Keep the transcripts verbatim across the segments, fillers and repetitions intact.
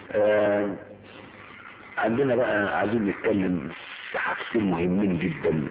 آه عندنا بقى عايزين نتكلم في حاجتين مهمين جدا،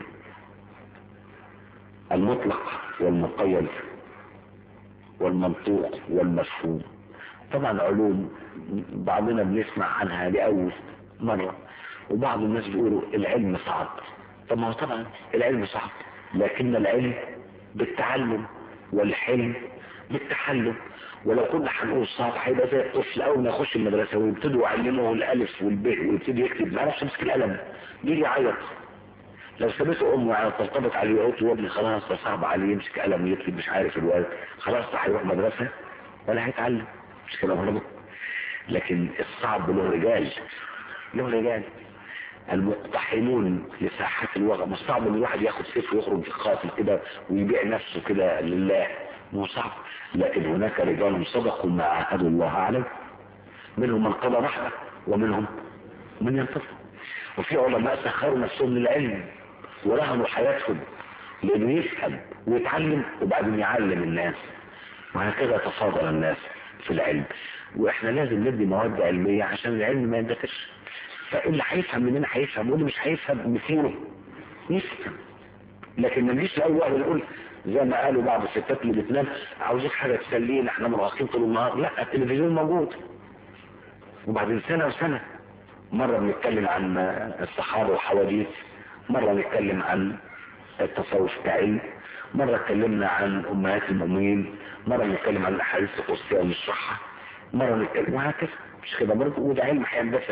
المطلق والمقيد والمنطوق والمفهوم. طبعا علوم بعضنا بنسمع عنها لأول مرة، وبعض الناس بيقولوا العلم صعب. طب ما هو طبعا العلم صعب، لكن العلم بالتعلم والحلم بالتحلم. ولو كنا هنقول صعب هيبقى زي الطفل اول ما يخش المدرسه ويبتدوا يعلموه الالف والباء ويبتدي يكتب ما يعرفش يمسك القلم، يجي يعيط. لو سابته امه يعني ترتبط عليه وقلت يا ابني خلاص ده صعب عليه يمسك قلم ويكتب مش عارف الواد، خلاص ده هيروح مدرسه ولا هيتعلم، مش كده برضه؟ لكن الصعب له رجال، له رجال المقتحمون لساحات الوغى. مش صعب ان الواحد ياخد سيف ويخرج قاتل كده ويبيع نفسه كده لله، مو صعب. لكن هناك رجال صدقوا ما عاهدوا الله عليه، منهم من قضى نحبه ومنهم من ينتصر. وفي علماء سخروا نفسهم للعلم ورهنوا حياتهم لانه يفهم ويتعلم وبعدين يعلم الناس، وهكذا تصادر الناس في العلم. واحنا لازم ندي مواد علميه عشان العلم ما يندثرش. فاللي هيفهم مننا هيفهم، واللي مش هيفهم مثيره يفهم. لكن ما نجيش اول واحد نقول زي ما قالوا بعض الستات اللي بتنام عاوزين حاجه تسلينا احنا مرهقين طول النهار. لا، التلفزيون موجود. وبعدين سنه وسنه مره بنتكلم عن الصحابه والحواديت، مره نتكلم عن التصوف كعلم، مره اتكلمنا عن امهات المؤمنين، مره نتكلم عن الاحاديث القدسيه ونشرحها، مره نتكلم وهكذا. مش كده برضه؟ وده علم هيندثر.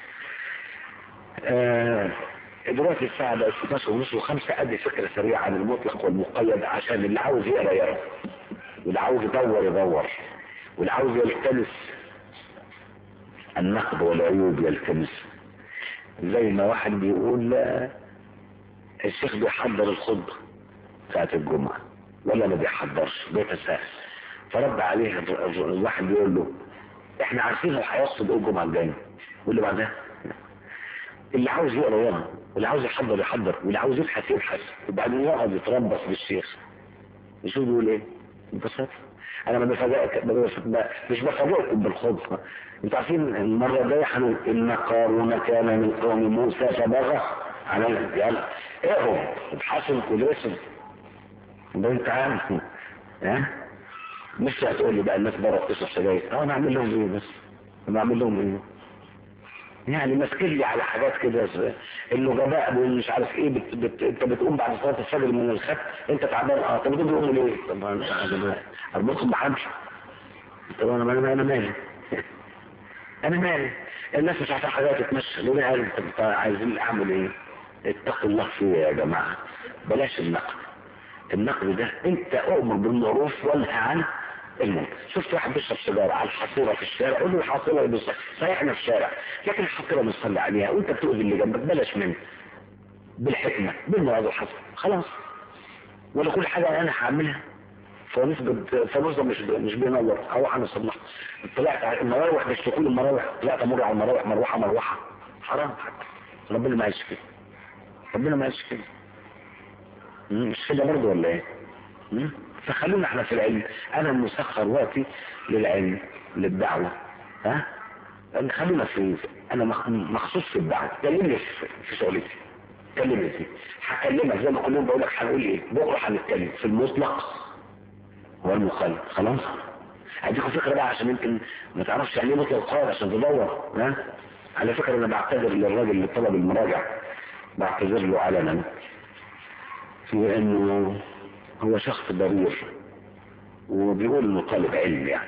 آه دلوقتي الساعة بقت ستاشر ونص وخمسة. ادي فكرة سريعة عن المطلق والمقيد عشان اللي عاوز يقرا يقرا، واللي عاوز يدور يدور، واللي عاوز يلتمس النقد والعيوب يلتمس. زي ما واحد بيقول الشيخ بيحضر الخطبة ساعة الجمعة ولا ما بيحضرش، بيتساهل. فرد عليه الواحد بيقول له احنا عارفين هو هيقصد ايه الجمعة الجاية، واللي بعدها اللي عاوز يقرا يقرا، واللي عاوز يحضر يحضر، واللي عاوز يبحث يبحث، وبعدين يقعد يتربص بالشيخ يشوف بيقول ايه ببساطه. انا ما بفاجئك، مش بفاجئكم بالخطبه. انتوا عارفين المره الجايه هنقول ان قارون كان من قوم موسى فبغى عليهم. يلا اقروا ابحثوا ودرسوا، ده انت عارف. ها مش هتقول لي بقى الناس بره بتشرب سجاير، اه انا اعمل لهم ايه؟ بس انا اعمل لهم ايه؟ يعني ماسكين لي على حاجات كده النجباء مش عارف ايه. بت بت انت بتقوم بعد صلاه الفجر من الخط انت تعبان. اه طب بتقوم تقوم ليه؟ طب انا اربطكم بحبل. طب انا انا انا مالي انا مالي الناس مش عارفه حاجات تتمشى ليه؟ قال طب عايزين اعمل ايه؟ اتقوا الله فيه يا جماعه، بلاش النقد. النقد ده انت اؤمر بالمعروف وانهى عن المنكر. شفت واحد بيشرب سيجاره على الحصيره في الشارع، قول له الحصيره دي صحيح احنا في الشارع، لكن الحصيره بنصلي عليها وانت بتؤذي اللي جنبك، بلاش منه. بالحكمه بالموعظه الحسنه خلاص. ولا كل حاجه انا هعملها فانوس فانوس مش مش بينور اروح انا اصلحها. طلعت على المراوح مش كل المراوح، طلعت امر على المراوح مروحه مروحه حرام. ربنا ما قالش كده، ربنا ما قالش كده. مش كده برضه ولا ايه؟ فخلونا احنا في العلم. انا مسخر وقتي للعلم للدعوة. ها خلونا في انا مخصوص في الدعوة. كلمني في شغلتي، كلمني فيه. هكلمك زي ما كل يوم بقول لك هنقول ايه بكره. هنتكلم في المطلق والمقيد. خلاص هديكم فكرة بقى عشان يمكن ما تعرفش يعني ايه مطلق قائد عشان تدور. ها على فكرة انا بعتذر للراجل اللي طلب المراجع، بعتذر له علنا في انه هو شخص ضرير وبيقول انه طالب علم يعني.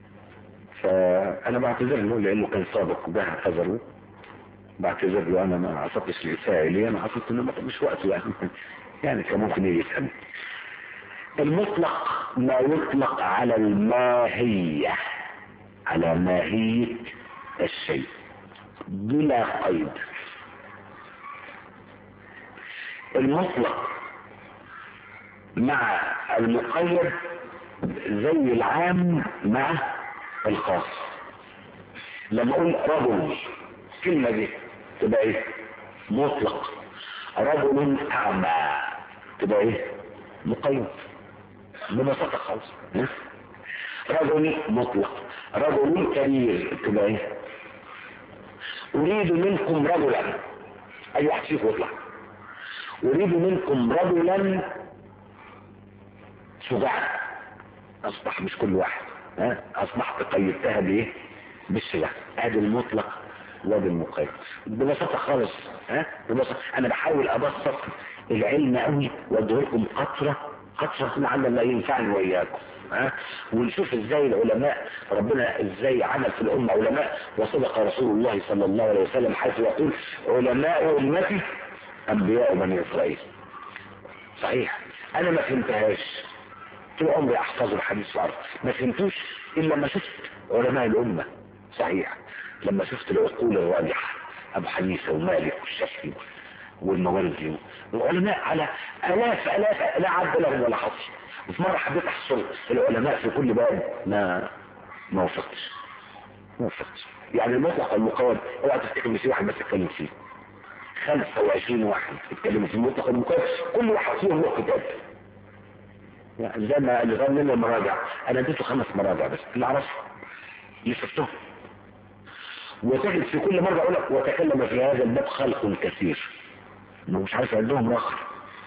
فانا بعتذر له لانه كان سابق ده اعتذر، بعتذر له. انا ما عصبتش الاساءه لي، انا عصبت انه مش وقته يعني يعني كان ممكن يفهم. المطلق ما يطلق على الماهيه، على ماهيه الشيء بلا قيد. المطلق مع المقيد زي العام مع الخاص. لما اقول رجل كلمة دي تبقى ايه؟ مطلق. رجل اعمى تبقى ايه؟ مقيد ببساطة خالص. رجل مطلق. رجل كبير تبقى ايه؟ اريد منكم رجلا، اي واحد فيكم يطلع، اريد منكم رجلا شجاعا. اصبح مش كل واحد، ها اصبحت قيدتها بايه؟ بالشجاع. ادي المطلق وادي المقيد ببساطه خالص. ها ببساطه انا بحاول ابسط العلم قوي واديه لكم قطره قطره لعل الله ينفعني واياكم. ها ونشوف ازاي العلماء ربنا ازاي عمل في الامه علماء، وصدق رسول الله صلى الله عليه وسلم حيث يقول علماء امتي انبياء بني اسرائيل. صحيح انا ما فهمتهاش طول عمري احفظ الحديث وعرف، ما فهمتوش الا لما شفت علماء الامه. صحيح لما شفت العقول الراجحه ابو حنيفه ومالك والشافعي والمواردي والعلماء على الاف الاف لا عد لهم ولا حصر. وفي مره حبيت احصل العلماء في كل باب ما ما وفقتش ما وفقتش يعني المطلق والمقيد اوعى تفتكر ان في واحد بس اتكلم فيه، خمسة وعشرين واحد اتكلموا في المطلق والمقيد، كل واحد فيهم له كتاب. يعني زي ما اللي غنى لنا المراجع انا اديته خمس مراجع بس اللي اعرفه اللي شفتهم، وتجد في كل مره اقول لك وتكلم في هذا الباب خلق كثير، انه مش عارف عندهم رخر.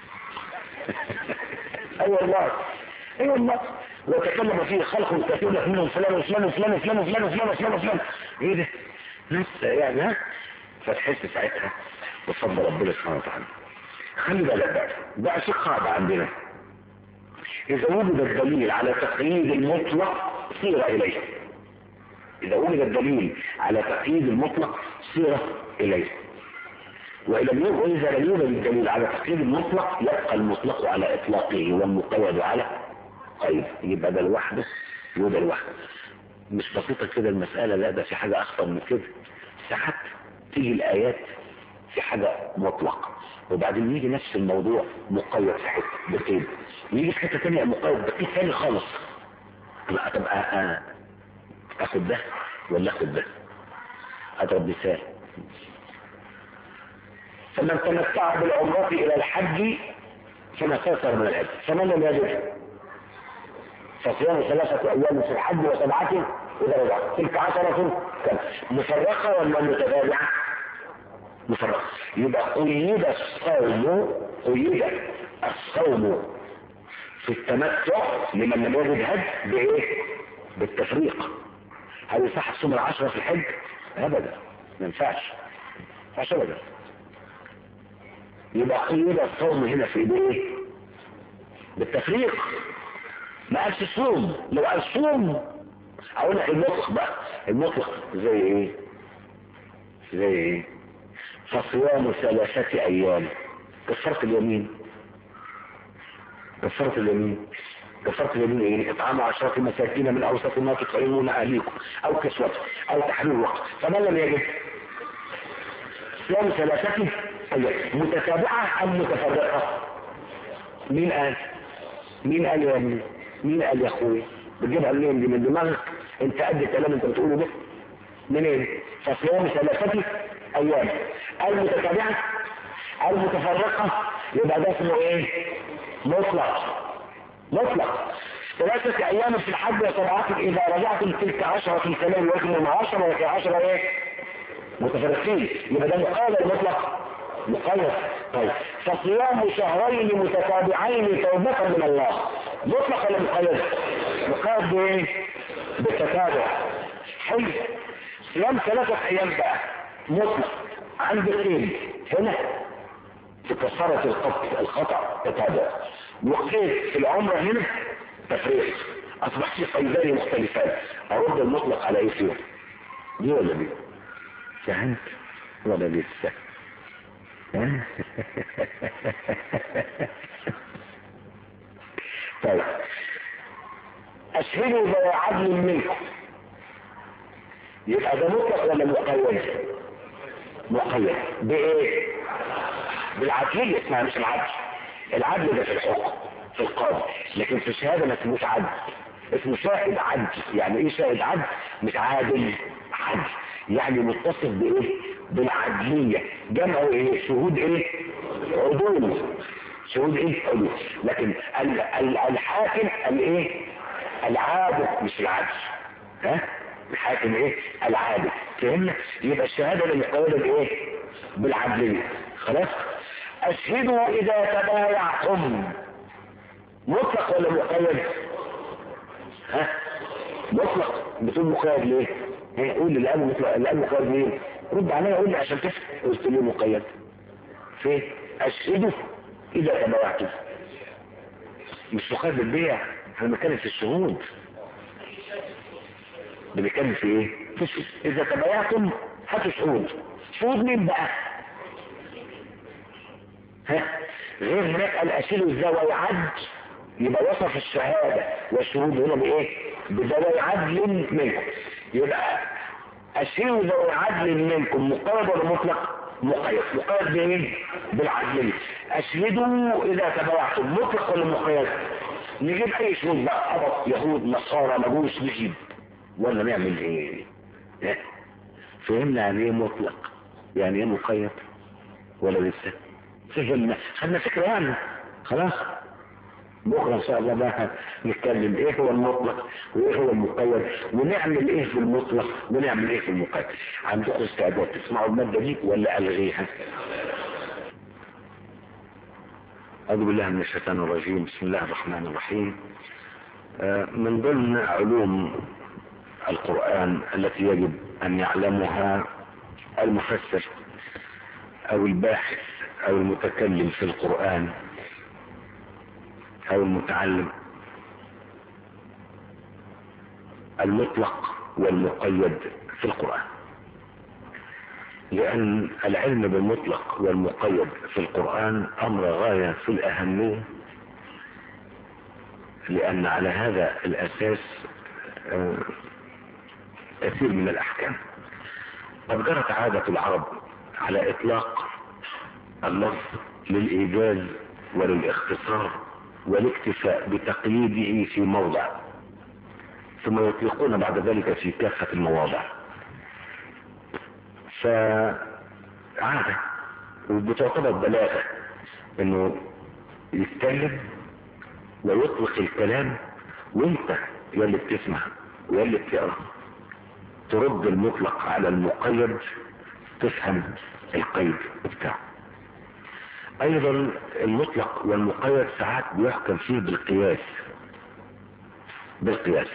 اي والله اي والله وتكلم فيه خلق كثير لك منهم فلان وفلان وفلان وفلان وفلان وفلان وفلان وفلان. ايه ده؟ ناس يعني ها فتحس ساعتها بفضل ربنا سبحانه وتعالى. خلي بالك بقى بقى في قاعده عندنا، إذا وجد الدليل على تقييد المطلق صير إليه. إذا وجد الدليل على تقييد المطلق صير إليه. وإذا لم يوجد الدليل على تقييد المطلق يبقى المطلق على إطلاقه والمقيد على قيد. يبقى ده لوحده وده لوحده. مش بسيطة كده المسألة، لا ده في حاجة أخطر من كده. ساعات تيجي الآيات في حاجة مطلق وبعدين يجي نفس الموضوع مقيد في حته بقيد، ويجي في حته ثانيه مقيد بقيد ثاني خالص. لا طب آه اخد ده ولا اخد ده؟ اضرب مثال: فمن تمتع بالعمرة الى الحج فما استيسر من الحج، فمن لم يجد فصيام ثلاثة ايام في الحج وسبعة اذا رجعت، تلك عشرة كم مفرقة ولا متتابعة؟ مفرقة. يبقى قيد الصوم قيد الصوم في التمتع لمن لم يجد هدي بايه؟ بالتفريق. هل يصح تصوم العشرة في الحج؟ ابدا ما ينفعش ما ينفعش ابدا. يبقى قيد الصوم هنا في ايه؟ بالتفريق. ما قالش صوم، لو قال صوم اقول لك المطلق بقى. المطلق زي ايه؟ زي ايه؟ فصيام ثلاثة ايام كفارة اليمين. كفارة اليمين كفارة اليمين ايه؟ اطعام عشرة مساكين من اوسط ما تطعمون اهليكم او كسوته او تحرير وقت. فمن لم يجد صيام ثلاثة ايام متتابعة ام متفرقة؟ مين قال؟ مين قال يا ابني؟ مين قال يا اخوي؟ بتجيبها منين دي؟ من دماغك انت؟ قد الكلام انت بتقوله ده منين؟ فصيام ثلاثة ايام المتتابعة المتفرقة يبقى ده اسمه ايه؟ مطلق. مطلق. ثلاثة ايام في الحج وسبعة اذا رجعتم تلك عشرة كمان وكم عشرة وفي عشرة ايه؟ متفرقين. يبقى ده مقابل مطلق مقيد. طيب فصيام شهرين متتابعين توبة من الله مطلق ولا مقيد؟ مقيد بايه؟ بالتتابع. حلو. صيام ثلاثة ايام بقى مطلق عند القيد هنا في كفارة الخطأ الخطأ تتابع، وقيد في العمرة هنا تفريق. اصبح في قيدان مختلفان، ارد المطلق على ايه فيهم؟ دي ولا دي؟ فهمت ولا لسه؟ طيب اشهدوا ذوي عدل منكم، يبقى ده مطلق ولا مقيد؟ مقيد بايه؟ بالعدلية. اسمها مش العدل. العدل ده في الحكم في القاضي، لكن في الشهاده ما اسموش عدل، اسمه شاهد عدل. يعني ايه شاهد عدل؟ مش عادل، عدل يعني متصف بايه؟ بالعدلية. جمع ايه؟ شهود ايه؟ عدول. شهود ايه؟ عدول. لكن ال ال الحاكم الايه؟ العادل مش العدل. ها؟ الحاكم ايه؟ العادل. فهمنا؟ يبقى الشهادة المقيدة بايه؟ بالعدلية. خلاص. اشهدوا اذا تبايعتم، مطلق ولا مقيد؟ ها؟ مطلق. بتقول مقيد ليه؟ ها؟ قول لي الان مطلق، الان مقيد ليه؟ رد عليا قول لي عشان تفهم. قلت لي مقيد فين؟ اشهدوا اذا تبايعتم، مش مقيد بالبيع. احنا بنتكلم في الشهود، بنتكلم في ايه؟ في الشهود. اذا تبايعتم هاتوا شهود. شهود مين بقى؟ ها؟ غير هناك قال اشهدوا ذوي عدل، يبقى وصف الشهادة والشهود هنا بايه؟ بذوي عدل منكم. يبقى اشهدوا ذوي عدل منكم مقيد ولا مطلق؟ مقيد. مقيد بايه؟ بالعدلية. اشهدوا اذا تبايعتم، مطلق ولا مقيد؟ نجيب اي شهود بقى، عبط، يهود، نصارى، مجوس، نجيب ولا نعمل ايه؟ فهمنا يعني ايه مطلق، يعني ايه مقيد ولا لسه؟ فهمنا، خدنا فكرة يعني. خلاص. بكرة ان شاء الله بقى نتكلم ايه هو المطلق وايه هو المقيد، ونعمل ايه في المطلق ونعمل ايه في المقيد. عندكم استعداد تسمعوا المادة دي ولا الغيها؟ أعوذ بالله من الشيطان الرجيم. بسم الله الرحمن الرحيم. من ضمن علوم القرآن التي يجب أن يعلمها المفسر أو الباحث أو المتكلم في القرآن أو المتعلم، المطلق والمقيد في القرآن. لأن العلم بالمطلق والمقيد في القرآن أمر غاية في الأهمية، لأن على هذا الأساس كثير من الأحكام. قد جرت عادة العرب على إطلاق اللفظ للإيجاز وللاختصار والاكتفاء بتقييده في موضع، ثم يطلقون بعد ذلك في كافة المواضع. فعادة وبتعتبر بلاغة انه يتكلم ويطلق الكلام، وانت يا اللي بتسمع ويا اللي بتقرا ترد المطلق على المقيد، تفهم القيد بتاعه. ايضا المطلق والمقيد ساعات بيحكم فيه بالقياس بالقياس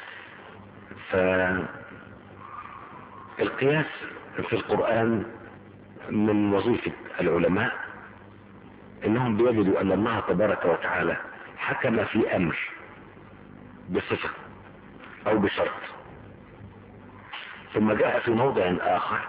فالقياس في القرآن من وظيفة العلماء انهم بيجدوا ان الله تبارك وتعالى حكم في امر بصفة او بشرط، ثم جاء في موضع اخر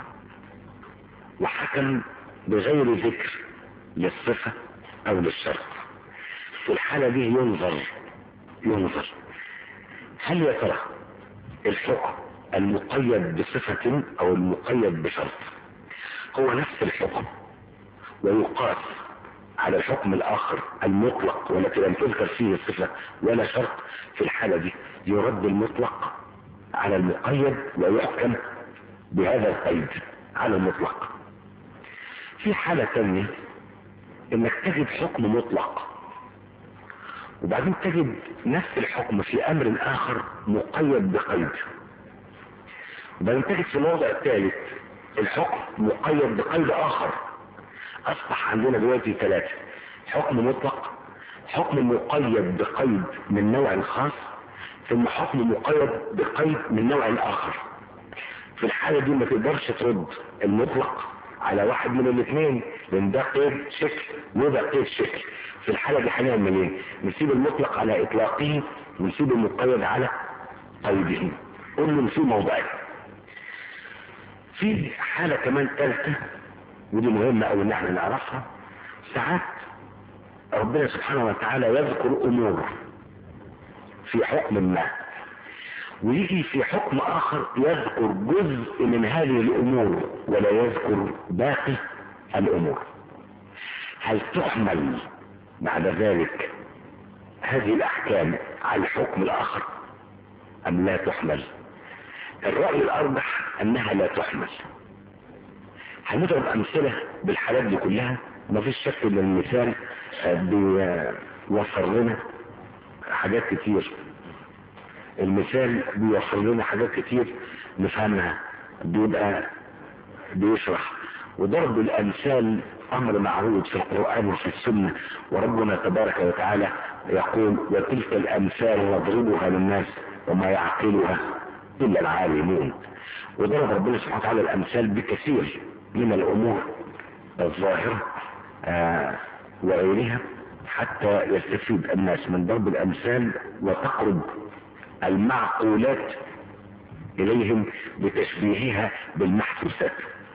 وحكم بغير ذكر للصفة او للشرط. في الحالة دي ينظر ينظر هل يا ترى الحكم المقيد بصفة او المقيد بشرط هو نفس الحكم ويقاس على الحكم الاخر المطلق والتي لم تذكر فيه الصفة ولا شرط. في الحالة دي يرد المطلق على المقيد ويحكم بهذا القيد على المطلق. في حالة ثانية انك تجد حكم مطلق وبعدين تجد نفس الحكم في امر اخر مقيد بقيد، وبعدين تجد في موضع ثالث الحكم مقيد بقيد اخر. اصبح عندنا دلوقتي ثلاثة: حكم مطلق، حكم مقيد بقيد من نوع خاص، ثم حكم مقيد بقيد من نوع اخر. في الحالة دي ما تقدرش ترد المطلق على واحد من الاثنين، لان ده قيد شكل وده قيد شكل. في الحالة دي هنعمل ايه؟ نسيب المطلق على اطلاقه ونسيب المقيد على قيده. قول له في موضعين. في حالة كمان ثالثة ودي مهمة او ان احنا نعرفها. ساعات ربنا سبحانه وتعالى يذكر امور في حكم ما، ويجي في حكم اخر يذكر جزء من هذه الامور ولا يذكر باقي الامور. هل تحمل بعد ذلك هذه الاحكام على الحكم الاخر ام لا تحمل؟ الرأي الارجح انها لا تحمل. هنضرب امثلة بالحالات دي كلها، ما فيش شك ان المثال بيوفر لنا حاجات كتير. المثال بيوفر لنا حاجات كتير نفهمها بيبقى بيشرح. وضرب الامثال امر معروض في القرآن وفي السنة، وربنا تبارك وتعالى يقول وتلك الامثال نضربها للناس وما يعقلها الا العالمون. وضرب ربنا سبحانه وتعالى الامثال بكثير من الامور الظاهرة آه وغيرها حتى يستفيد الناس من ضرب الامثال وتقرب المعقولات اليهم بتشبيهها بالمحسوسات.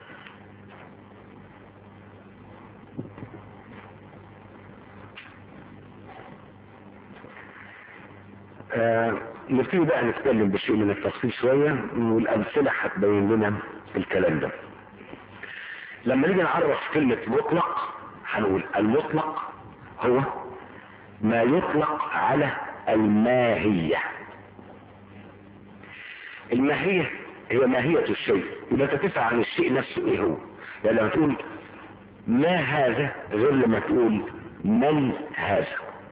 آه نبتدي بقى نتكلم بشيء من التفصيل شوية، والامثلة هتبين لنا الكلام ده. لما نيجي نعرف كلمة مطلق هنقول المطلق هو ما يطلق على الماهية. الماهية هي ماهية الشيء، يبقى تدافع عن الشيء نفسه ايه هو. يعني لما تقول ما هذا غير لما تقول من هذا.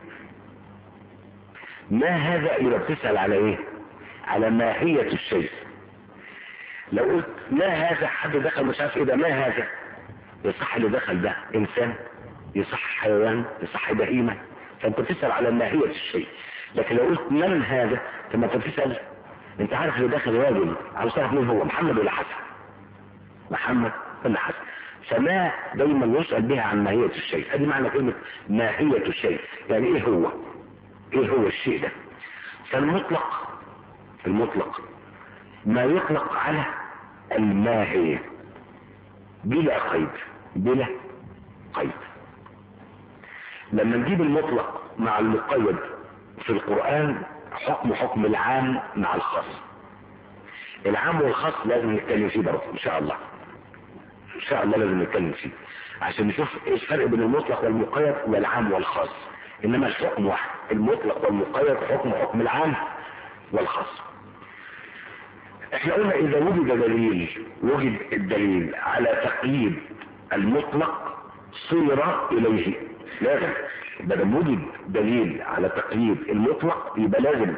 ما هذا يبقى بتسأل على ايه؟ على ماهية الشيء. لو قلت ما هذا حد دخل مش عارف ايه ده، ما هذا يصح اللي دخل ده انسان، يصح حيوان، يصح بهيمة، فانت بتسأل على ماهية الشيء. لكن لو قلت من هذا ثم انت بتسأل انت عارف اللي داخل راجل، عاوز تعرف مين هو، محمد ولا حسن؟ محمد ولا حسن؟ فما دايما يسأل بها عن ماهية الشيء. هذه معنى كلمة ماهية الشيء، يعني ايه هو؟ ايه هو الشيء ده؟ فالمطلق المطلق ما يطلق على الماهية بلا قيد، بلا قيد. لما نجيب المطلق مع المقيد في القرآن حكم حكم العام مع الخاص. العام والخاص لازم نتكلم فيه برضه ان شاء الله، ان شاء الله لازم نتكلم فيه عشان نشوف ايه الفرق بين المطلق والمقيد والعام والخاص. انما الحكم واحد، المطلق والمقيد حكم حكم العام والخاص. احنا قلنا اذا وجد دليل وجد الدليل على تقييد المطلق صير اليه. لازم بدل وجد دليل على تقييد المطلق يبقى لازم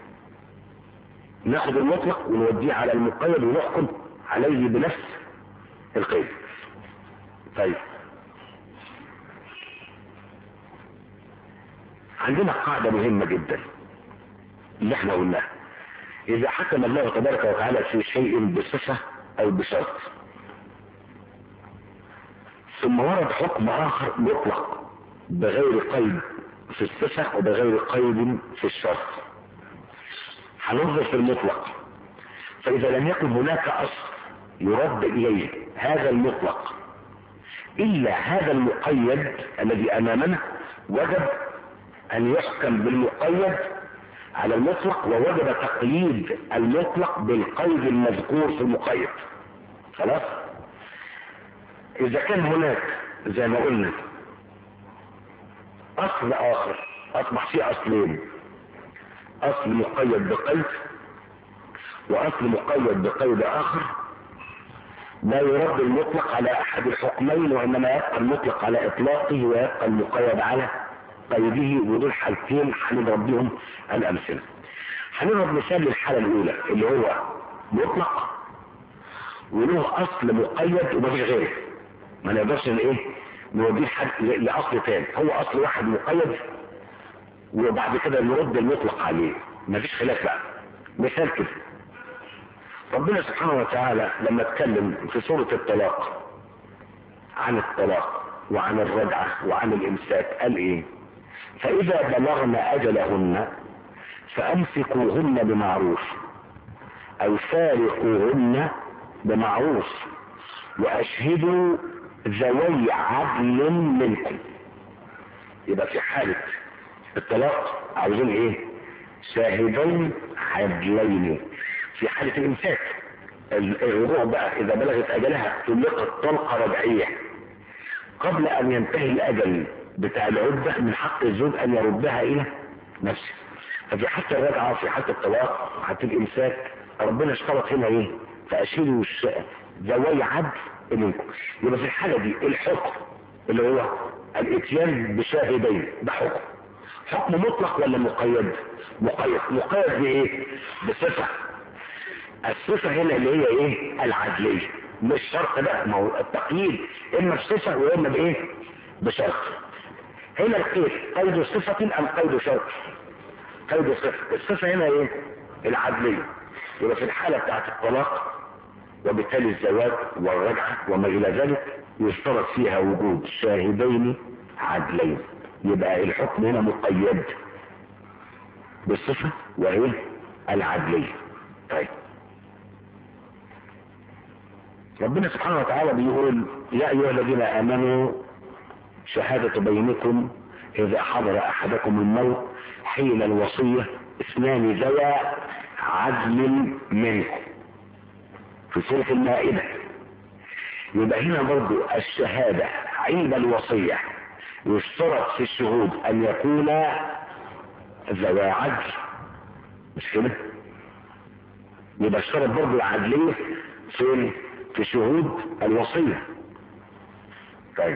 ناخد المطلق ونوديه على المقيد ونحكم عليه بنفس القيد. طيب عندنا قاعدة مهمة جدا اللي احنا قلناها، اذا حكم الله تبارك وتعالى في شيء بصفة او بشرط ثم ورد حكم اخر مطلق بغير قيد في الصفة وبغير قيد في الشرط، هننظر في المطلق. فاذا لم يكن هناك اصل يرد اليه هذا المطلق الا هذا المقيد الذي امامنا، وجب ان يحكم بالمقيد على المطلق، ووجب تقييد المطلق بالقيد المذكور في المقيد. خلاص؟ اذا كان هناك زي ما قلنا اصل اخر، اصبح فيه اصلين، اصل مقيد بقيد واصل مقيد بقيد اخر، لا يرد المطلق على احد الحكمين، وانما يبقى المطلق على اطلاقه ويبقى المقيد على قيده. ودول حالتين هنضرب بهم الامثله. هنضرب مثال للحاله الاولى اللي هو مطلق وله اصل مقيد ومفيش غيره، ما نقدرش ايه نوديه لاصل تاني، هو اصل واحد مقيد وبعد كده نرد المطلق عليه، مفيش خلاف بقى. مثال كده ربنا سبحانه وتعالى لما اتكلم في سورة الطلاق عن الطلاق وعن الرجعة وعن الامساك قال ايه؟ فاذا بلغن اجلهن فامسكوهن بمعروف او فارقوهن بمعروف واشهدوا ذوي عدل منكم. يبقى في حالة الطلاق عاوزين ايه؟ شاهدين عدلين. في حالة الامساك الرجوع بقى اذا بلغت اجلها طلقت طلقة رجعية قبل ان ينتهي الاجل بتاع العدة، من حق الزوج ان يردها الى نفسه. ففي حتى الرجعة وفي حتى الطلاق حتى الامساك ربنا اشترط هنا ايه؟ فاشهدوا ذوي عدل منكم. يبقى في الحالة دي الحكم اللي هو الاتيان بشاهدين ده حكم حكم مطلق ولا مقيد؟ مقيد. مقيد بايه؟ بصفة. الصفة هنا اللي هي ايه؟ العدلية. مش شرط بقى، ما هو التقييد اما بصفة واما بايه؟ بشرط. هنا القيد قيد صفة ام قيد شرط؟ قيد صفة. الصفة هنا ايه؟ العدلية. يبقى في الحالة بتاعت الطلاق وبالتالي الزواج والرجعة وما الى ذلك يشترط فيها وجود شاهدين عدلين، يبقى الحكم هنا مقيد بالصفة وهي العدلية. طيب ربنا سبحانه وتعالى بيقول يا ايها الذين امنوا شهادة بينكم اذا حضر احدكم الموت حين الوصية اثنان ذوى عدل منكم، في سورة المائدة. يبقى هنا برضو الشهادة عند الوصية يشترط في الشهود ان يكون ذوى عدل، مش كده؟ يبقى اشترط برضو العدلية فين؟ في شهود الوصية. طيب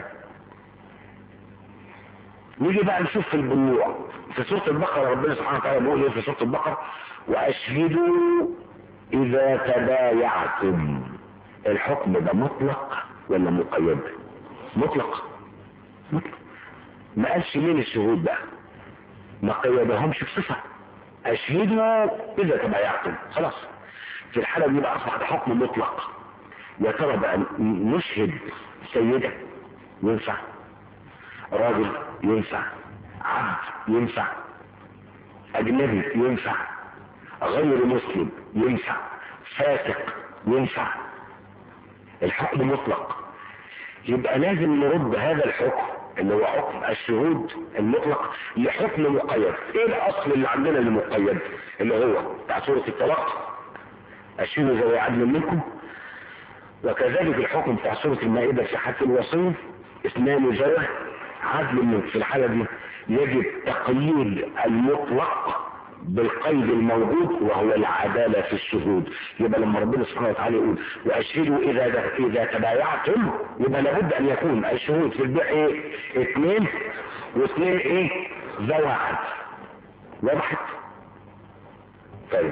نيجي بقى نشوف في البيوع في سورة البقرة. ربنا سبحانه وتعالى بيقول ايه في سورة البقرة؟ واشهدوا اذا تبايعتم. الحكم ده مطلق ولا مقيد؟ مطلق. مطلق. ما قالش مين الشهود بقى، ما قيدهمش بصفة. اشهدوا اذا تبايعتم، خلاص. في الحالة دي بقى اصبح ده حكم مطلق. يا ترى بقى نشهد سيدة ينفع، راجل ينفع، عبد ينفع، اجنبي ينفع، غير مسلم ينفع، فاسق ينفع؟ الحكم مطلق. يبقى لازم نرد هذا الحكم اللي هو حكم الشهود المطلق لحكم مقيد. ايه الاصل اللي عندنا المقيد اللي هو بتاع سورة الطلاق اشهدوا ذوي عدل منكم، وكذلك الحكم بتاع سورة المائدة في حد الوصية اثنان ذوي عدل منكم. في الحالة دي يجب تقييد المطلق بالقيد الموجود وهو العدالة في الشهود. يبقى لما ربنا سبحانه وتعالى يقول واشهدوا اذا اذا تبايعتم، يبقى لابد ان يكون الشهود في البيع ايه؟ اثنين، واثنين ايه؟ ذوي عدل. وضحت؟ طيب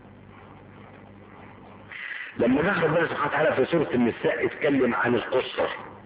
لما جه ربنا سبحانه وتعالى في سورة النساء اتكلم عن القصر،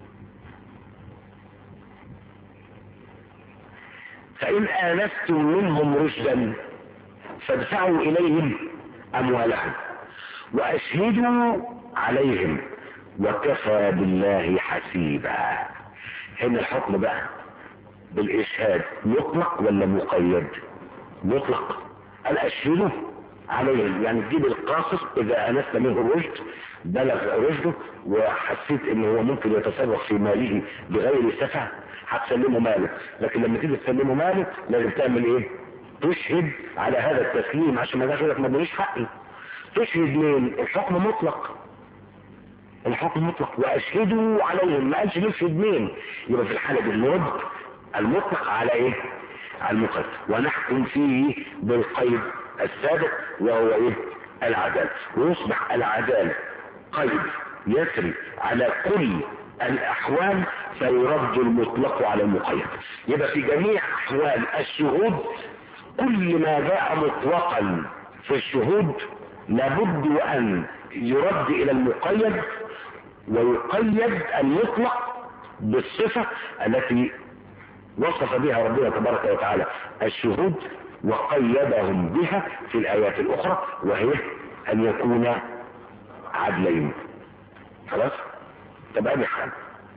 فإن آنستم منهم رشدا فادفعوا إليهم أموالهم وأشهدوا عليهم وكفى بالله حسيبا. هنا الحكم بقى بالإشهاد مطلق ولا مقيد؟ مطلق. الأشهدوا عليهم يعني تجيب القاصر إذا أنست منه الرشد، بلغ رشده وحسيت إنه هو ممكن يتصرف في ماله بغير سفه، هتسلمه ماله. لكن لما تيجي تسلمه ماله لازم تعمل ايه؟ تشهد على هذا التسليم عشان ما يقول لك ما ادونيش حقي. تشهد مين؟ الحكم مطلق. الحكم مطلق. واشهدوا عليهم، ما قالش نشهد مين. يبقى في الحاله دي الرد المطلق على ايه؟ على المقيد، ونحكم فيه بالقيد السابق وهو ايه؟ العداله. ويصبح العداله قيد يسري على كل الاحوال فيرد المطلق على المقيد. يبقى في جميع احوال الشهود كل ما جاء مطلقا في الشهود لابد ان يرد الى المقيد، ويقيد المطلق بالصفة التي وصف بها ربنا تبارك وتعالى الشهود وقيدهم بها في الايات الاخرى، وهي ان يكون عدلين. خلاص؟ طب ادي حاجه.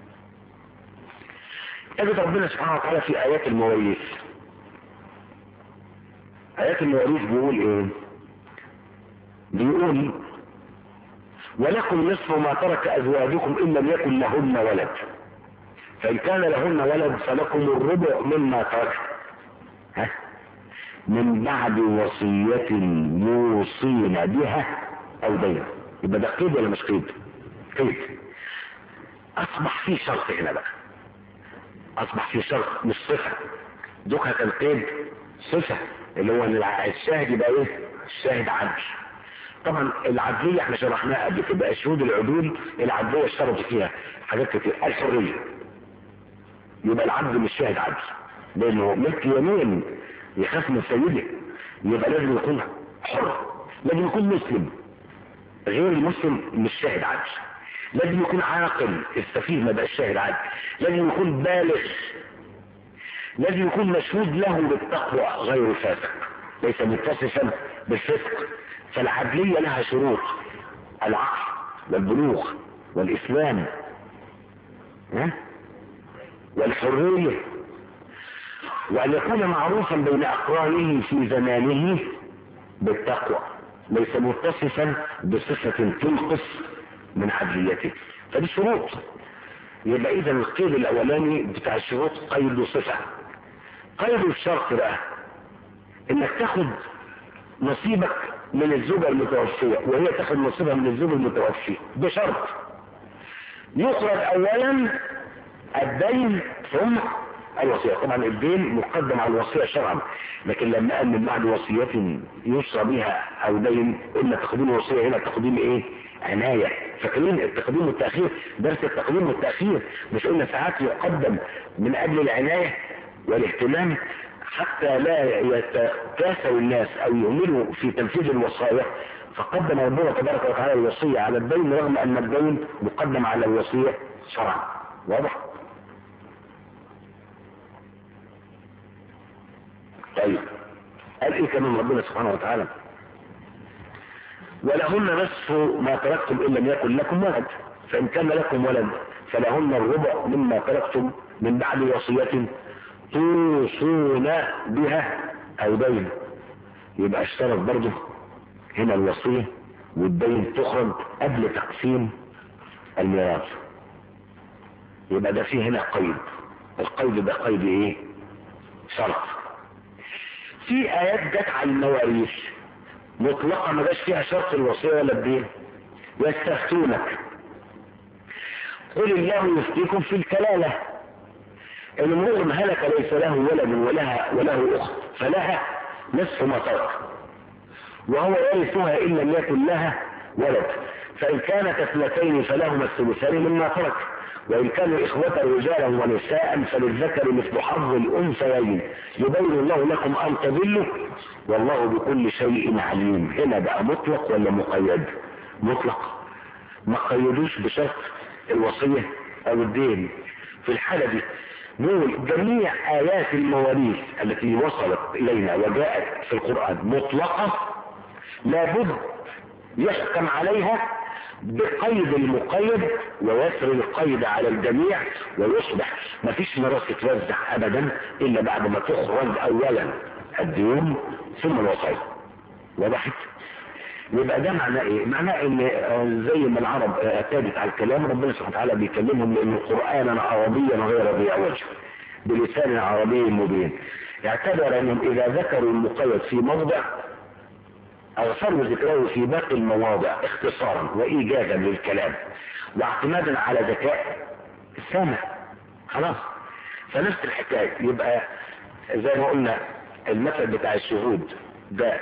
تجد ربنا سبحانه وتعالى في ايات المواريث. ايات المواريث بيقول ايه؟ بيقول ولكم نصف ما ترك ازواجكم ان لم يكن لهن ولد، فان كان لهن ولد فلكم الربع مما ترك ها من بعد وصية يوصين بها او دين. يبقى ده قيد ولا مش قيد؟ قيد. اصبح في شرط هنا بقى، اصبح في شرط مش صفة. دوكها كان قيد صفة اللي هو الشاهد يبقى ايه؟ الشاهد عدل. طبعا العدلية احنا شرحناها قبل كده، الشهود العدول العدلية اشترطوا فيها حاجات كتير. الحرية، يبقى العبد مش شاهد عدل لانه ملك يمين يخاف من سيده، يبقى لازم يكون حر، لازم يكون مسلم. غير المسلم مش شاهد عدل. لازم يكون عاقل، السفيه ما بقاش شاهد عدل. لازم يكون بالغ، لازم يكون مشهود له بالتقوى غير فاسق، ليس متصفا بالفسق. فالعدلية لها شروط: العقل والبلوغ والإسلام والحرية، وأن يكون معروفا بين أقرانه في زمانه بالتقوى، ليس متصفا بصفة تنقص من عدليته. فدي شروط. يبقى إذا القيد الأولاني بتاع الشروط قيد صفة. قيد الشرط بقى إنك تاخد نصيبك من الزوجة المتوفية وهي تاخد نصيبها من الزوج المتوفي، بشرط يخرج أولا الدين ثم الوصية. طبعا الدين مقدم على الوصية شرعا، لكن لما قال من بعد وصية يوصى بها أو دين قلنا تقديم الوصية هنا تقديم إيه؟ عناية. فاكرين التقديم والتأخير؟ درس التقديم والتأخير مش قلنا ساعات يقدم من أجل العناية والاهتمام حتى لا يتكاسل الناس أو يهملوا في تنفيذ الوصايا، فقدم ربنا تبارك وتعالى الوصية على الدين رغم أن الدين مقدم على الوصية شرعا. واضح؟ طيب قال ايه كمان ربنا سبحانه وتعالى؟ ولهن نصف ما تركتم ان لم يكن لكم ولد، فان كان لكم ولد فلهن الربع مما تركتم من بعد وصية توصون بها او دين. يبقى اشترط برضه هنا الوصية والدين تخرج قبل تقسيم الميراث. يبقى ده فيه هنا قيد. القيد ده قيد ايه؟ شرط. في ايات جت على المواريث مطلقة ما جاش فيها شرط الوصية ولا الدين. يستفتونك قل الله يفتيكم في الكلالة ان امرؤ هلك ليس له ولد ولها وله اخت فلها نصف ما ترك وهو يرثها ان لم يكن لها ولد، فان كانت اثنتين فلهما الثلثان مما ترك، وإن كانوا إخوة رجالا ونساء فللذكر مثل حظ الأنثيين يبين الله لكم أن تضلوا والله بكل شيء عليم. هنا بقى مطلق ولا مقيد؟ مطلق. ما قيدوش بشرط الوصية أو الدين. في الحالة دي نقول جميع آيات المواريث التي وصلت إلينا وجاءت في القرآن مطلقة لابد يحكم عليها بقيد المقيد ويسر القيد على الجميع، ويصبح مفيش ميراث يتوزع ابدا الا بعد ما تخرج اولا الديون ثم الوصايا. وضحت؟ يبقى ده معناه ايه؟ معناه ان زي ما العرب اعتادت على الكلام ربنا سبحانه وتعالى بيكلمهم لانه قرانا عربيا غير ذي عوج بلسان عربي مبين. اعتبر انهم اذا ذكروا المقيد في موضع أغفروا ذكره في باقي المواضع اختصارا وإيجازا للكلام واعتمادا على ذكاء السامع. خلاص. فنفس الحكاية. يبقى زي ما قلنا المثل بتاع الشهود ده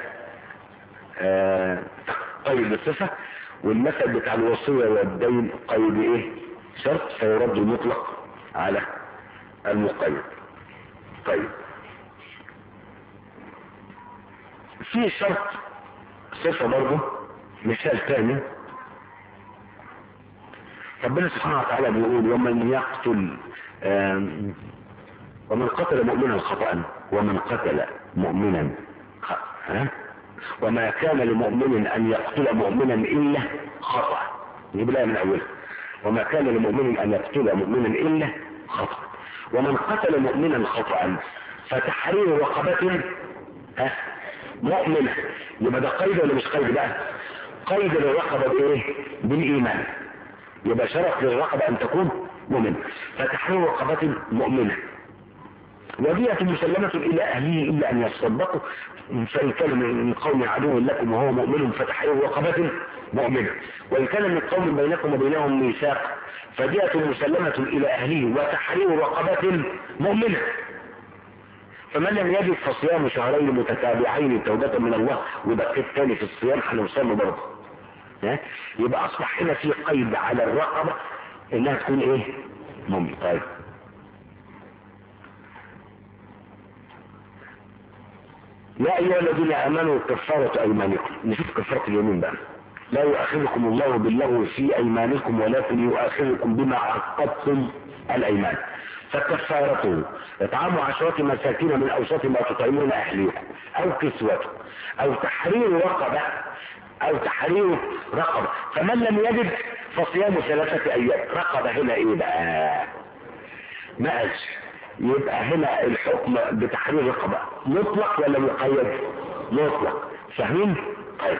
آه قيد الصفة، والمثل بتاع الوصية والدين قيد ايه؟ شرط، فيرد المطلق على المقيد. طيب في شرط صفة برضه مثال ثاني. ربنا سبحانه وتعالى بيقول ومن يقتل ومن قتل مؤمنا خطأ ومن قتل مؤمنا ها وما كان لمؤمن ان يقتل مؤمنا الا خطأ. نجيب لها من اولها وما كان لمؤمن ان يقتل مؤمنا الا خطأ ومن قتل مؤمنا خطأ فتحرير رقبة ها مؤمنة. يبقى ده قيد ولا مش قيد بقى؟ قيد للرقبة بايه؟ بالايمان. يبقى شرط للرقبة ان تكون مؤمنة. فتحرير رقبة مؤمنة ودية مسلمة الى اهله الا ان يصدقوا فان كان من قوم عدو لكم وهو مؤمن فتحرير رقبة مؤمنة، وان كان من قوم بينكم وبينهم ميثاق فدية مسلمة الى اهله وتحرير رقبة مؤمنة. فمن لم يجد فصيام شهرين متتابعين توبة من الله. ويبقى الثاني في الصيام هنوصل له برضه. يبقى اصبح هنا في قيد على الرقبة انها تكون ايه؟ مؤمن. طيب يا ايها الذين امنوا كفارة ايمانكم. نشوف كفارة اليمين بقى. لا يؤاخذكم الله باللغو في ايمانكم ولكن يؤاخذكم بما عقدتم الايمان. فكفارته اطعام عشرة مساكين من اوسط ما تطعمون اهليكم او كسوته او تحرير رقبه او تحرير رقبه، فمن لم يجد فصيام ثلاثه ايام. رقبه هنا ايه بقى؟ ما قالش. يبقى هنا الحكم بتحرير رقبه مطلق ولا مقيد؟ مطلق. فاهمين؟ طيب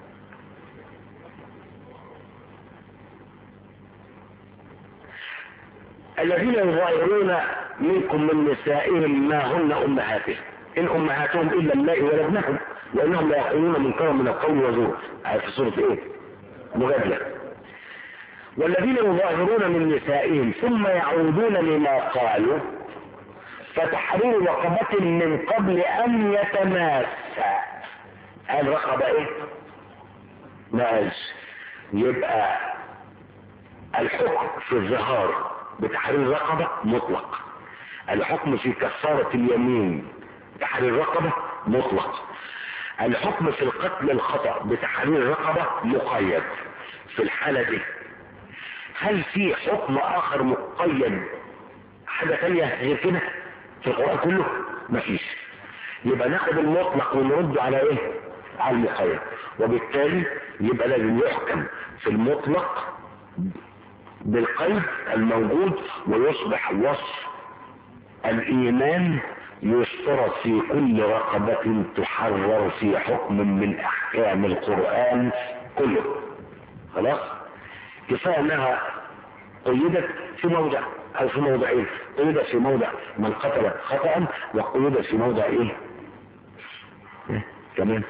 الذين يظاهرون منكم من نسائهم ما هن امهاتهم ان امهاتهم الا اللائي ولدنهم وانهم لا يقولون منكرا من القول وزور. في سوره ايه؟ مجادله. والذين يظاهرون من نسائهم ثم يعودون لما قالوا فتحرير رقبة من قبل ان يتماسا. قال رقبة ايه؟ ما قالش. يبقى الحكم في الظهار بتحرير رقبة مطلق، الحكم في كفارة اليمين بتحرير رقبة مطلق، الحكم في القتل الخطأ بتحرير رقبة مقيد. في الحالة دي هل في حكم اخر مقيد حاجة تانية غير كده في القرآن كله؟ مفيش. يبقى ناخد المطلق ونرد على ايه؟ على المقيد. وبالتالي يبقى لازم يحكم في المطلق بالقيد الموجود، ويصبح وصف الايمان يشترط في كل رقبة تحرر في حكم من احكام القرآن كله. خلاص؟ كفاية انها قيدت في موضع او في موضعين. قيدت في موضع من قتل خطأ، وقيدت في موضع ايه؟ إيه؟ كمان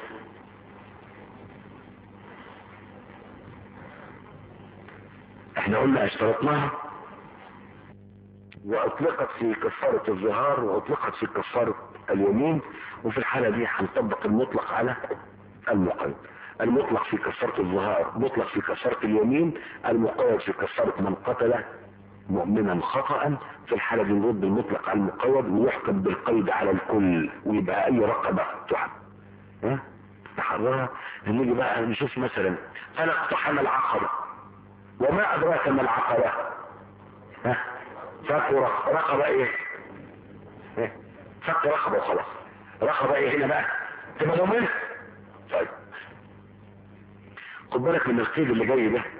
احنا قلنا اشترطناها واطلقت في كفارة الظهار واطلقت في كفارة اليمين، وفي الحالة دي هنطبق المطلق على المقيد. المطلق في كفارة الظهار مطلق في كفارة اليمين، المقيد في كفارة من قتل مؤمنا خطأ. في الحالة دي نرد المطلق على المقيد ويحكم بالقيد على الكل، ويبقى اي رقبة تحب ها تحررها. نيجي بقى نشوف مثلا فلا اقتحم العقبة، وما ادراك ما العقبة؟ ها فك رقبة ايه؟ ها فك رقبة وخلاص. رقبة ايه هنا بقى؟ تبقى مؤمن. طيب خد بالك من القيد اللي جاي ده.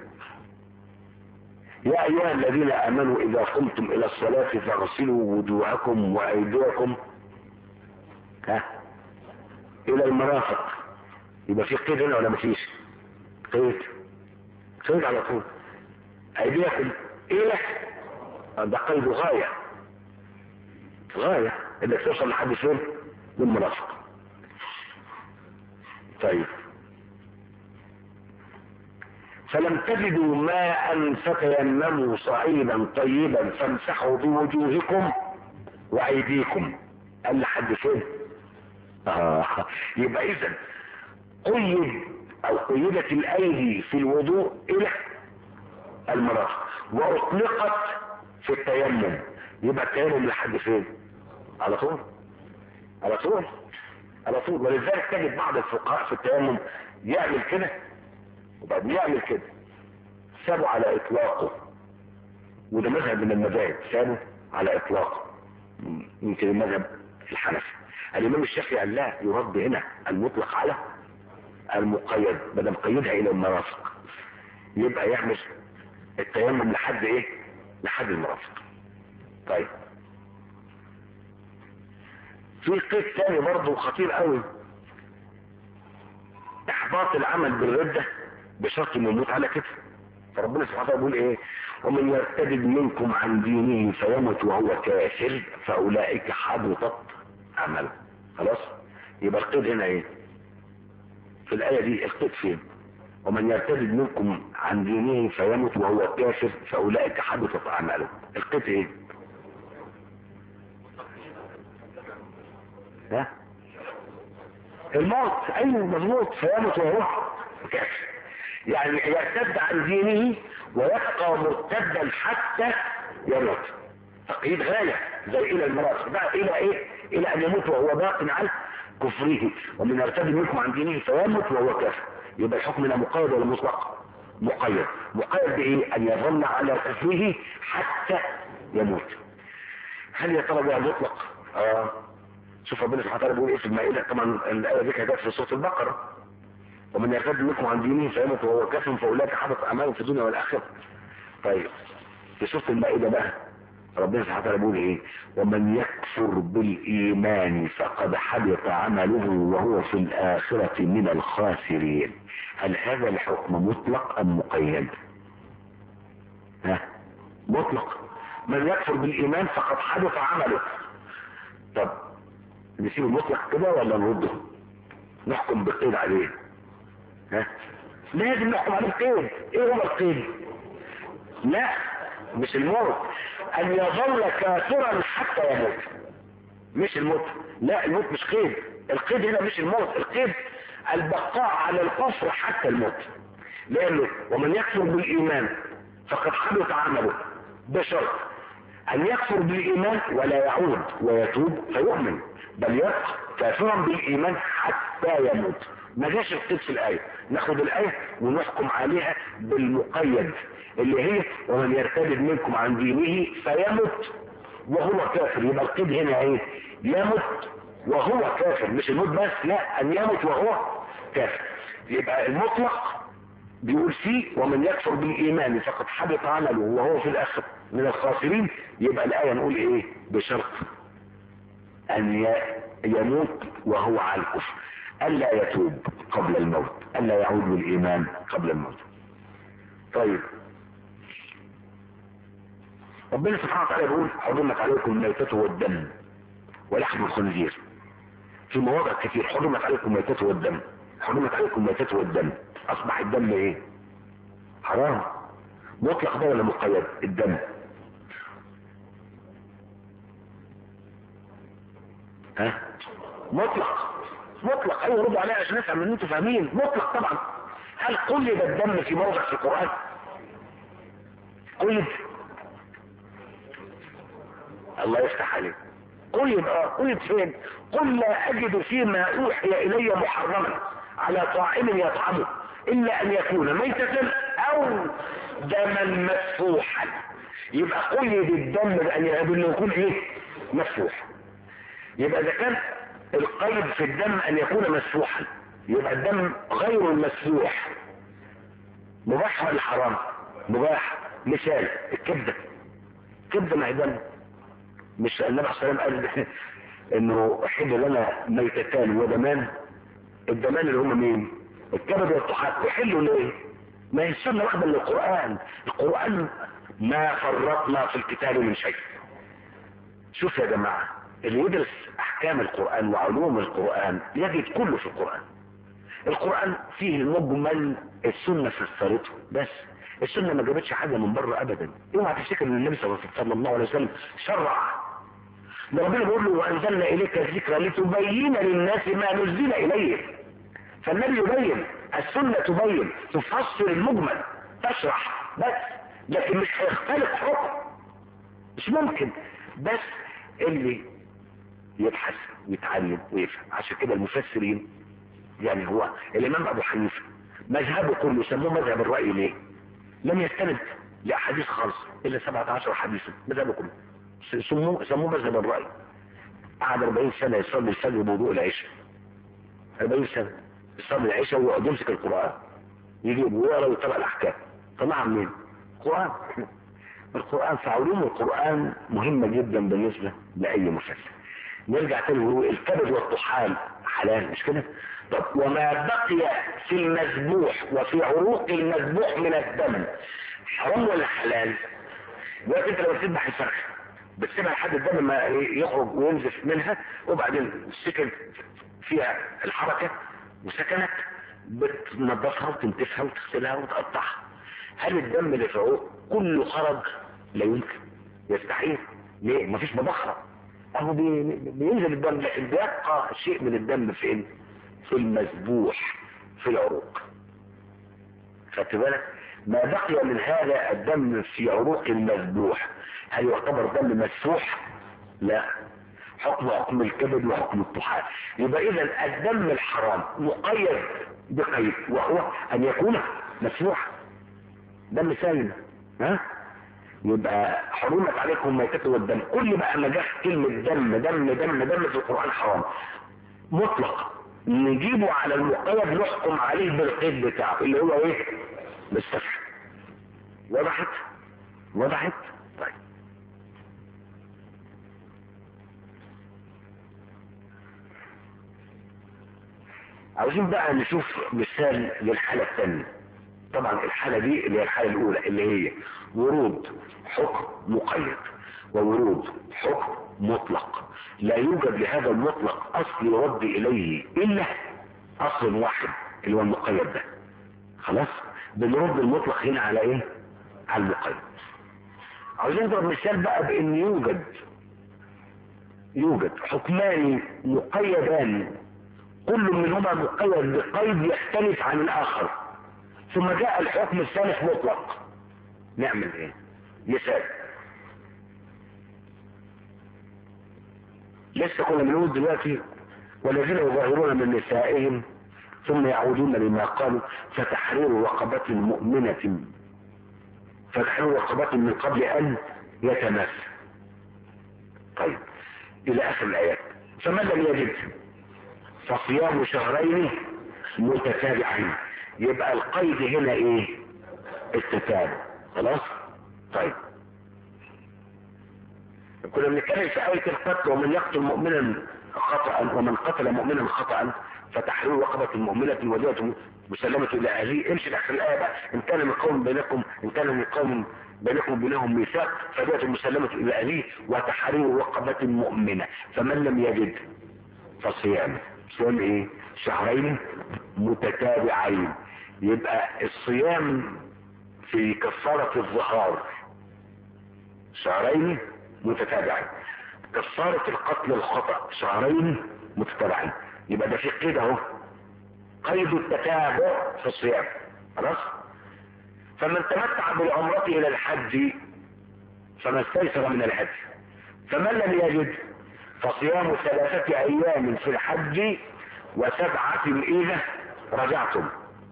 يا ايها الذين امنوا اذا قمتم الى الصلاة فاغسلوا وجوهكم وايديكم ها الى المرافق. يبقى في قيد هنا ولا مفيش؟ قيد قيد على طول. ايديكم الى ده قيد غاية غاية انك توصل لحد فين؟ للمرافق. طيب فلم تجدوا ماء فتيمموا صعيدا طيبا فامسحوا بوجوهكم وايديكم. قال لحد فين؟ آه. يبقى اذا قيد او قيدت الايدي في الوضوء الى المرافق، واطلقت في التيمم. يبقى التيمم لحد فين؟ على طول على طول على طول. ولذلك تجد بعض الفقهاء في التيمم يعمل كده وبعد يعمل كده، سابوا على اطلاقه. وده مذهب من المذاهب، سابوا على اطلاقه. يمكن المذهب الحنفي. الامام الشافعي قال لا، يرد هنا المطلق على المقيد، بدل قيدها الى المرافق. يبقى يعمل التيمم لحد ايه؟ لحد المرافق. طيب في قيد تاني برضه خطير قوي، احباط العمل بالردة بشرط انه يموت على كده. فربنا سبحانه وتعالى بيقول ايه؟ ومن يرتد منكم عن دينه فيمت وهو كافر فاولئك حبطت عمله. خلاص؟ يبقى القيد هنا ايه؟ في الايه دي القيد فين؟ ومن يرتد منكم عن دينه فيمت وهو كافر فاولئك حبطت اعماله. القيد ايه؟ ها؟ الموت. ايوه مظبوط، فيمت وهو كافر. يعني يرتد عن دينه ويبقى مرتدا حتى يموت. تقييد غاية زي الى المرافق بقى، الى ايه؟ الى ان يموت وهو باق عن كفره. ومن يرتد منكم عن دينه فيمت وهو كافر. يبقى الحكم هنا مقيد ولا مطلق؟ مقيد. مقيد بايه؟ ان يظل على كفره حتى يموت. هل يا ترى ده مطلق؟ اه شوف ربنا سبحانه وتعالى بيقول ايه في المائده. طبعا الايه دي كانت في سوره البقره، ومن يرتد منكم عن دينه فيموت وهو كافر فاولئك حبط اعمالهم في الدنيا والاخره. طيب في سوره المائده بقى ربنا سبحانه وتعالى بيقول ايه؟ ومن يكفر بالايمان فقد حبط عمله وهو في الاخره من الخاسرين. هل هذا الحكم مطلق ام مقيد؟ ها مطلق. من يكفر بالايمان فقد حبط عمله. طب نسيب المطلق كده ولا نرده؟ نحكم بالقيد عليه. ها لازم نحكم عليه القيد. ايه هو القيد؟ لا مش الموت، ان يظل كافرا حتى يموت. مش الموت، لا الموت مش قيد. القيد هنا مش الموت، القيد البقاء على الكفر حتى الموت. لانه ومن يكفر بالايمان فقد حبط عمله بشرط ان يكفر بالايمان ولا يعود ويتوب فيؤمن، بل يبقى كافرا بالايمان حتى يموت. ما جاش القيد في الايه. ناخد الايه ونحكم عليها بالمقيد اللي هي ومن يرتد منكم عن دينه فيمت وهو كافر. يبقى القيد هنا ايه؟ يمت وهو كافر، مش الموت بس، لا ان يمت وهو كافر. يبقى المطلق بيقول فيه ومن يكفر بالايمان فقد حبط عمله وهو في الاخر من الخاسرين. يبقى الايه نقول ايه؟ بشرط ان يموت وهو على الكفر، الا يتوب قبل الموت، الا يعود بالايمان قبل الموت. طيب ربنا سبحانه وتعالى يقول حرمت عليكم الميتة والدم ولحم الخنزير. في مواضع كثير حرمت عليكم الميتة والدم، حرمت عليكم الميتة والدم. اصبح الدم ايه؟ حرام. مطلق ده ولا مقيد؟ الدم ها مطلق. مطلق. ايوه رد عليها عشان نفهم ان انتوا فاهمين. مطلق طبعا. هل قيد الدم في موضع في القرآن؟ قيد؟ الله يفتح عليك. قيد اه قيد فين؟ قل لا اجد فيما اوحي الي محرما على طاعم يطعمه الا ان يكون ميتة او دما مسفوحا. يبقى قيد الدم بان يكون ايه؟ مسفوح. يبقى اذا كان القيد في الدم ان يكون مسفوحا يبقى الدم غير المسفوح مباح ولا حرام؟ مباح. مثال الكبدة. الكبدة مع دم. مش النبي عليه الصلاة والسلام قال انه حل لنا ميتتان ودمان؟ الدمان اللي هم مين؟ الكبد والطحال. يحلوا ليه؟ ما يسمى واخدا للقرآن. القرآن ما فرطنا في الكتاب من شيء. شوف يا جماعة اللي يدرس احكام القرآن وعلوم القرآن يجد كله في القرآن. القرآن فيه المجمل، السنة فسرته بس. السنة ما جابتش حاجة من بره ابدا. اوعى تفتكر ان النبي صلى الله عليه وسلم شرع. ده ربنا بيقول له وانزلنا اليك الذكر لتبين للناس ما نزل اليه. فالنبي يبين، السنة تبين، تفسر المجمل، تشرح بس، لكن مش هيختلف حكم. مش ممكن. بس اللي يبحث ويتعلم ويفهم. عشان كده المفسرين يعني هو الامام ابو حنيفه مذهبه كله سموه مذهب الرأي. ليه؟ لم يستند لاحاديث خالص الا سبعة عشر حديثا. مذهبه كله سموه سموه مذهب الرأي. قعد أربعين سنة يصلي الفجر بوضوء العشاء. أربعين سنة يصلي العشاء ويقعد يمسك القرآن يجيب ويقرا ويطلع الاحكام. طلعها منين؟ القرآن. القرآن. فعلوم القرآن مهمة جدا بالنسبة لأي مفسر. نرجع تاني ونقول الكبد والطحال حلال مش كده؟ طب وما بقي في المذبوح وفي عروق المذبوح من الدم حرام ولا حلال؟ دلوقتي انت لما تذبح الفرخ بتسيبها لحد الدم ما يخرج وينزف منها وبعدين سكن فيها الحركة وسكنت، بتنظفها وتنتفها وتغسلها وتقطعها. هل الدم اللي في العروق كله خرج؟ لا يمكن. يستحيل. ليه؟ مفيش مبخرة. اهو بينزل الدم، لكن بيبقى شيء من الدم فين؟ في المذبوح في العروق. خدت بالك؟ ما بقي من هذا الدم في عروق المذبوح هل يعتبر دم مسفوح؟ لا. حكم حكم الكبد وحكم الطحال. يبقى اذا الدم الحرام مقيد بقيد، وهو ان يكون مسفوحا، دم سالم. ها يبقى حرمت عليكم الميتة والدم. كل بقى ما جاء كلمة دم دم دم دم في القرآن حرام مطلق، نجيبه على المقيد نحكم عليه بالقيد بتاعه اللي هو ايه؟ بالسفح. وضحت؟ وضحت؟ طيب عاوزين بقى نشوف مثال للحالة الثانية. طبعا الحالة دي اللي هي الحالة الأولى اللي هي ورود حكم مقيد وورود حكم مطلق. لا يوجد لهذا المطلق أصل يرد إليه إلا أصل واحد اللي هو المقيد ده. خلاص بنرد المطلق هنا على إيه؟ على المقيد. عاوزين نضرب مثال بقى بأن يوجد يوجد حكمان مقيدان كل منهما مقيد بقيد يختلف عن الآخر، ثم جاء الحكم الثالث مطلق. نعمل ايه؟ مثال لسه كنا بنقول دلوقتي والذين يظاهرون من نسائهم ثم يعودون لما قالوا فتحرير رقبة مؤمنة فتحرير رقبة من قبل ان يتماس. طيب الى اخر الايات. فمن لم يجد فصيام شهرين متتابعين. يبقى القيد هنا ايه؟ التتابع. خلاص طيب كنا بنتكلم في آية القتل ومن يقتل مؤمنا خطأ ومن قتل مؤمنا خطأ فتحرير رقبة مؤمنة ودية مسلمة إلى أهله. امشي لآخر الآية بقى. إن كان من قوم بينكم إن كان من قوم بينكم وبينهم ميثاق فدية مسلمة إلى أهله وتحرير رقبة مؤمنة. فمن لم يجد فصيام صيام إيه؟ شهرين متتابعين. يبقى الصيام في كفارة الظهار شهرين متتابعين، كفارة القتل الخطأ شهرين متتابعين. يبقى ده في قيد اهو، قيد التتابع في الصيام. خلاص. فمن تمتع بالعمرة الى الحج فما استيسر من الحج. فمن لم يجد فصيام ثلاثة ايام في الحج وسبعة اذا رجعتم.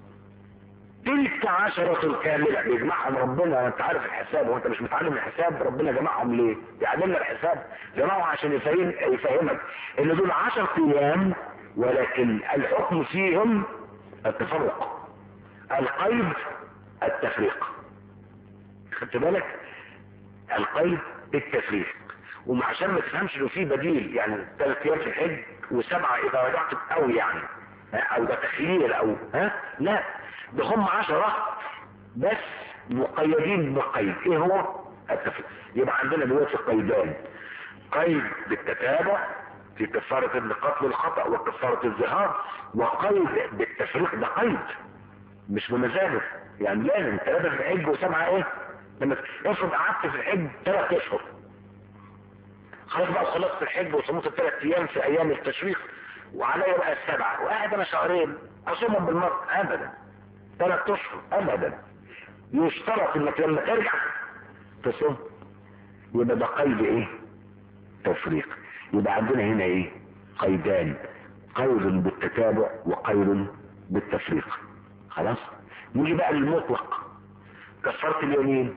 تلك عشرة كاملة بيجمعهم ربنا. وانت عارف الحساب وانت مش متعلم الحساب، ربنا جمعهم ليه؟ يعلمنا الحساب، جمعهم عشان يفهم يفهمك ان دول عشر ايام ولكن الحكم فيهم التفرق، القيد التفريق. خدت بالك؟ القيد التفريق. وعشان ما تفهمش انه في بديل، يعني ثلاث ايام في الحج وسبعه اذا رجعت او يعني او ده تخيير او ها لا، ده هم عشرة بس مقيدين بقيد. ايه هو؟ التفريق. يبقى عندنا دلوقتي قيدان، قيد بالتتابع في كفارة القتل الخطأ وكفارة الظهار، وقيد بالتفريق. ده قيد مش بمزاجك، يعني لازم ثلاثة في الحج وسبعة ايه؟ لما افرض قعدت في الحج ثلاث اشهر خلاص بقى خلصت الحج وصمت الثلاث ايام في ايام التشريق وعليا بقى السبعة وقاعد انا شهرين اصومهم بالمرة. ابدا. ثلاث اشهر ابدا. يشترط انك لما ترجع تصوم. يبقى ده قيد ايه؟ تفريق. يبقى عندنا هنا ايه؟ قيدان، قيد بالتتابع وقيد بالتفريق. خلاص. نيجي بقى للمطلق. كفارة اليمين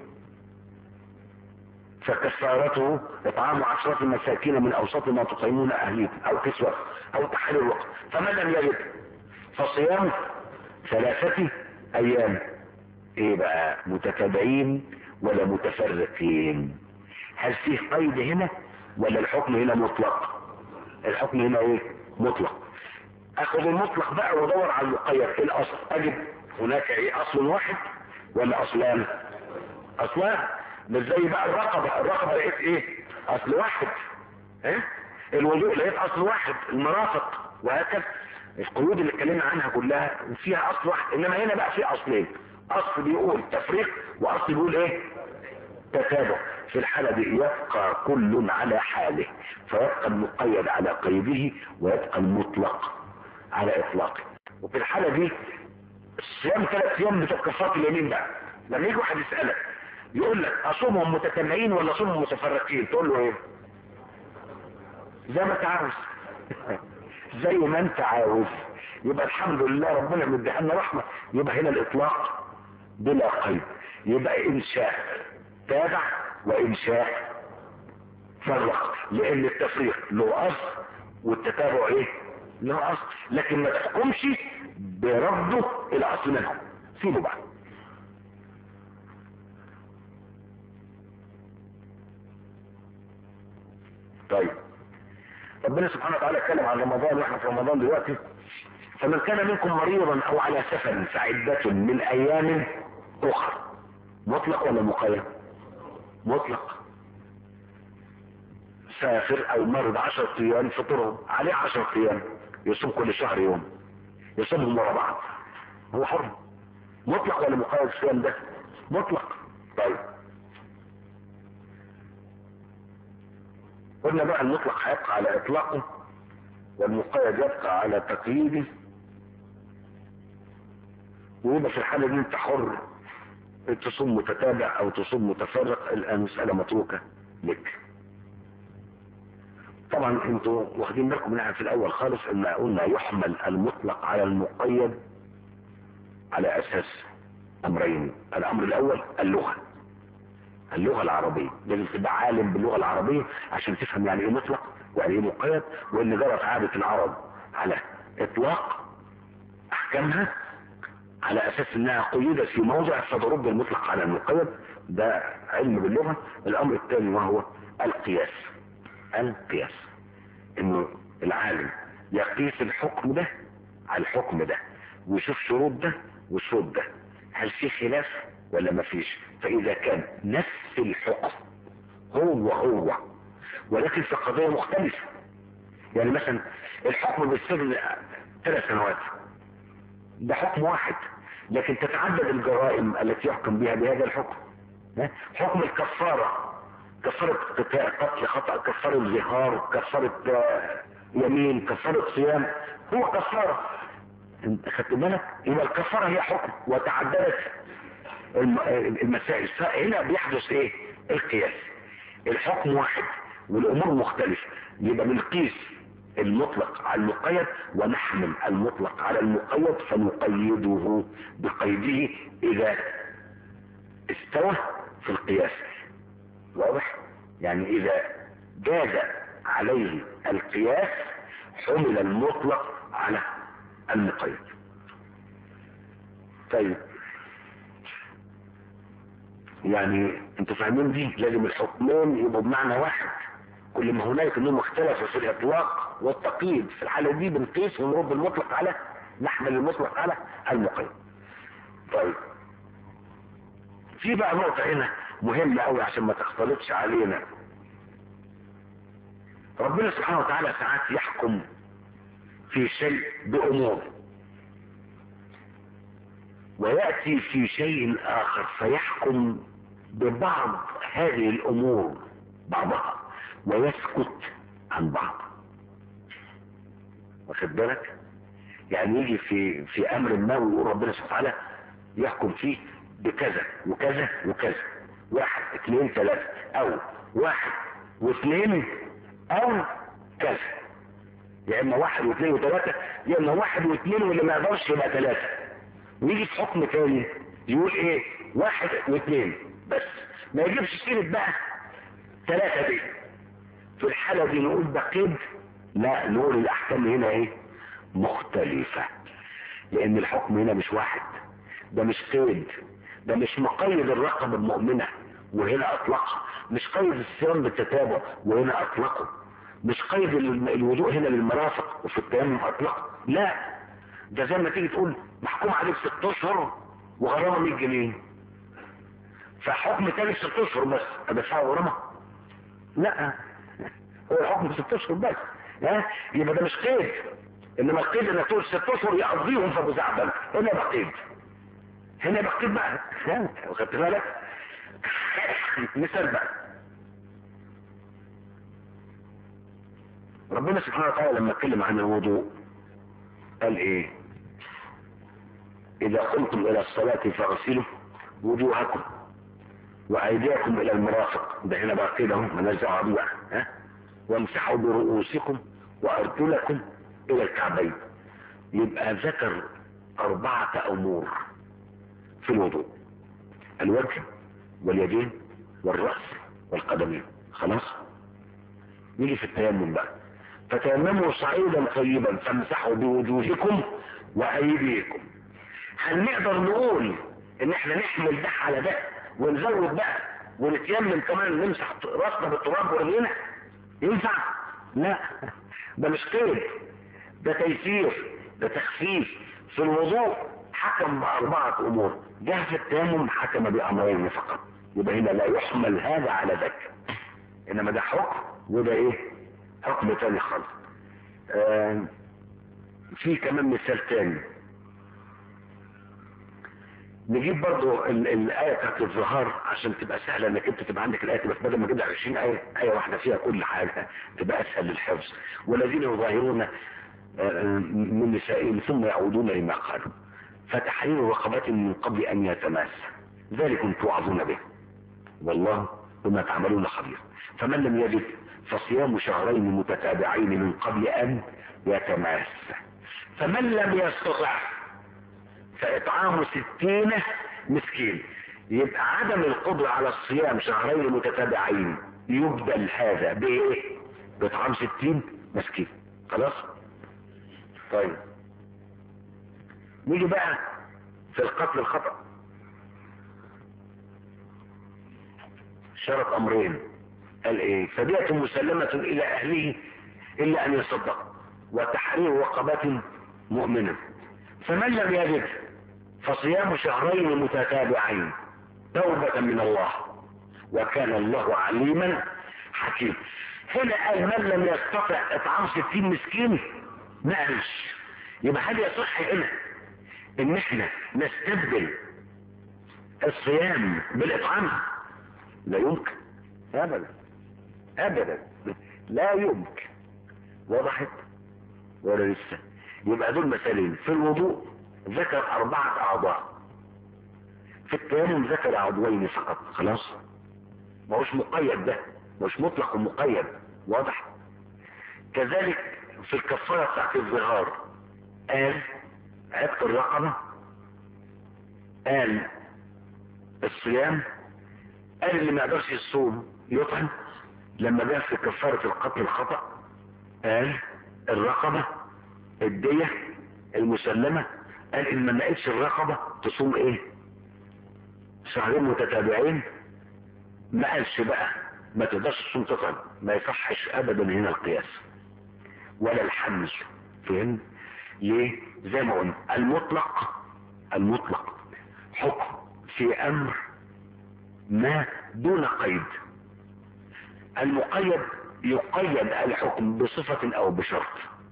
فكفارته اطعام عشرة مساكين من اوسط ما تطعمون اهليكم او كسوة او تحرير رقبة. فمن لم يجد فصيام ثلاثة ايام. ايه بقى؟ متتابعين ولا متفرقين؟ هل فيه قيد هنا ولا الحكم هنا مطلق؟ الحكم هنا ايه؟ مطلق. اخذ المطلق بقى وادور على المقيد. ايه الاصل؟ اجد هناك ايه؟ اصل واحد ولا اصلان؟ اصلان. مش زي بقى الرقبة. الرقبة لقيت ايه؟ اصل واحد. ها؟ الوضوء لقيت اصل واحد. المرافق وهكذا. القيود اللي اتكلمنا عنها كلها فيها اصل واحد، انما هنا بقى في اصلين. اصل بيقول تفريق واصل بيقول ايه؟ تتابع. في الحالة دي يبقى كل على حاله، فيبقى المقيد على قيده ويبقى المطلق على اطلاقه. وفي الحالة دي الصيام ثلاث ايام بتوع كفارة اليمين بقى. لما يجي واحد يسألك يقول لك اصومهم متتابعين ولا اصومهم متفرقين، تقول له ايه؟ زي ما انت عاوز زي ما انت عاوز. يبقى الحمد لله ربنا مديها لنا رحمه. يبقى هنا الاطلاق بلا قيد. يبقى ان شاء تابع وان شاء فرق، لان التفريق له اصل والتتابع ايه؟ له اصل. لكن ما تحكمش برده الى اصل منهم، سيبه بقى. طيب ربنا سبحانه وتعالى اتكلم عن رمضان واحنا في رمضان دلوقتي. فمن كان منكم مريضا او على سفر فعدة من ايام اخرى. مطلق ولا مقيد؟ مطلق. سافر او مرض عشر ايام فطرهم عليه عشر ايام، يصوم كل شهر يوم، يصومهم ورا بعض، هو حر. مطلق ولا مقيد الصيام ده؟ مطلق. طيب قلنا بقى المطلق هيبقى على اطلاقه والمقيد يبقى على تقييده. ويبقى في الحالة دي انت حر تصوم متتابع او تصوم متفرق، المسألة متروكة لك. طبعا انتوا واخدين بالكم منها في الاول خالص ان قلنا يحمل المطلق على المقيد على اساس امرين. الامر الاول اللغة، اللغة العربية. لازم تبقى عالم باللغة العربية عشان تفهم يعني ايه مطلق ويعني ايه مقيد، وان جرت عادة العرب على اطلاق احكامها على اساس انها قيدت في موضع فترد المطلق على المقيد. ده علم باللغة. الامر الثاني وهو القياس. القياس انه العالم يقيس الحكم ده على الحكم ده ويشوف شروط ده وشروط ده، هل في خلاف ولا ما فيش. فاذا كان نفس الحكم هو هو ولكن في قضية مختلفة، يعني مثلا الحكم بالسجن ثلاث سنوات ده حكم واحد، لكن تتعدد الجرائم التي يحكم بها بهذا الحكم. حكم الكفارة، كفارة قتل خطأ، كفارة ظهار، كفارة يمين، كفارة صيام، هو كفارة. خدت بالك؟ يبقى الكفارة هي حكم وتعددت المسائل. هنا بيحدث ايه؟ القياس. الحكم واحد والامور مختلفة، يبقى بنقيس المطلق على المقيد ونحمل المطلق على المقيد فنقيده بقيده اذا استوى في القياس. واضح؟ يعني اذا جاز عليه القياس حمل المطلق على المقيد. طيب يعني انتوا فاهمين دي؟ لازم الحكمين يبقوا بمعنى واحد. كل ما هناك انهم اختلفوا في الاطلاق والتقييد، في الحالة دي بنقيس ونرد المطلق على نحمل المطلق على المقيد. طيب في بقى نقطة هنا مهمة قوي عشان ما تختلطش علينا. ربنا سبحانه وتعالى ساعات يحكم في شيء بأمور ويأتي في شيء آخر فيحكم ببعض هذه الأمور بعضها ويسكت عن بعض. واخد بالك؟ يعني يجي في في أمر ما ويقول ربنا سبحانه وتعالى يحكم فيه بكذا وكذا وكذا، واحد اثنين ثلاثة، او واحد واثنين او كذا، يا اما واحد واثنين وثلاثة يا اما واحد واثنين واللي ما يقدرش يبقى ثلاثة. ويجي في حكم ثاني يقول ايه؟ واحد واثنين بس، ما يجيبش سيرة بقى ثلاثة دي. في الحالة دي نقول ده قيد؟ لا، نقول الاحكام هنا ايه؟ مختلفة، لان الحكم هنا مش واحد، ده مش قيد، ده مش مقيد الرقبة المؤمنة وهنا اطلقها، مش قيد الصيام بالتتابع وهنا اطلقه، مش قيد الوضوء هنا للمرافق وفي التيمم اطلقه. لا، ده زي ما تيجي تقول محكوم عليك ست اشهر وغرامه مية جنيه، فحكم تاني ست اشهر بس ادفعه غرامه؟ لا، هو الحكم ست اشهر بس. ها، يبقى ده مش قيد. انما القيد انك تقول ست اشهر يقضيهم في ابو زعبل، هنا ده قيد، هنا ده قيد بقى. واخدت بالك؟ مثال بقى، ربنا سبحانه وتعالى لما اتكلم عن الوضوء قال ايه؟ اذا قمتم الى الصلاة فاغسلوا وجوهكم وايديكم الى المرافق. ده هنا بقى كده اهو، مالناش دعوه بيه بقى. ها، وامسحوا برؤوسكم وارجلكم الى الكعبين. يبقى ذكر اربعة امور في الوضوء: الوجه واليدين والرأس والقدمين. خلاص. نيجي في التيمم بقى: فتيمموا صعيدا طيبا فامسحوا بوجوهكم وايديكم. هل نقدر نقول ان احنا نحمل ده على ده ونزود بقى ونتيمم كمان نمسح راسنا بالتراب ورجلنا؟ ينفع؟ لا، ده مش قيد، ده تيسير، ده تخفيف. في الوضوء حكم بأربعة أمور، جه في التيمم حكم بأمرين فقط. يبقى هنا لا يحمل هذا على ذاك، إنما ده حكم وده إيه؟ حكم تاني خالص. آه في كمان مثال تاني، نجيب برضو الآية بتاعت الظهار عشان تبقى سهلة انك انت تبقى عندك الآية، بس بدل ما تجيب عشرين آية، آية واحدة فيها كل حاجة تبقى أسهل للحفظ. والذين يظاهرون من نسائهم ثم يعودون لما قالوا فتحرير رقبات من قبل أن يتماس ذلكم توعظون به والله بما تعملون خبير. فمن لم يجد فصيام شهرين متتابعين من قبل أن يتماس. فمن لم يستطع فإطعام ستين مسكين. يبقى عدم القدرة على الصيام شهرين متتابعين يبدل هذا بايه؟ بإطعام ستين مسكين. خلاص. طيب نيجي بقى في القتل الخطأ. شرط امرين، قال ايه؟ فدية مسلمة الى اهله الا ان يصدق وتحرير رقبة مؤمنة. فمن لم يجد فصيام شهرين متتابعين توبة من الله وكان الله عليما حكيم. هنا قال من لم يستطع اطعام ستين مسكين ما قالش. يبقى هل يصح هنا ان احنا نستبدل الصيام بالاطعام؟ لا يمكن ابدا ابدا، لا يمكن. وضحت ولا لسه؟ يبقى دول مثالين. في الوضوء ذكر اربعة اعضاء، في التيمم ذكر عضوين فقط. خلاص، ما هوش مقيد، ده مش مطلق ومقيد. واضح؟ كذلك في الكفارة بتاعت الظهار قال عتق الرقبة، قال الصيام، قال اللي ما يقدرش يصوم يطعم. لما جاء في كفارة القتل الخطأ قال الرقبة، الدية المسلمة. قال ان ما لقيتش الرقبة تصوم ايه؟ شهرين متتابعين. ما قالش بقى ما تقدرش تصوم تطعم، ما يصحش ابدا هنا القياس ولا الحمل. فهم؟ ليه؟ زي ما قلنا المطلق المطلق حكم في امر ما دون قيد. المقيد يقيد الحكم بصفة او بشرط،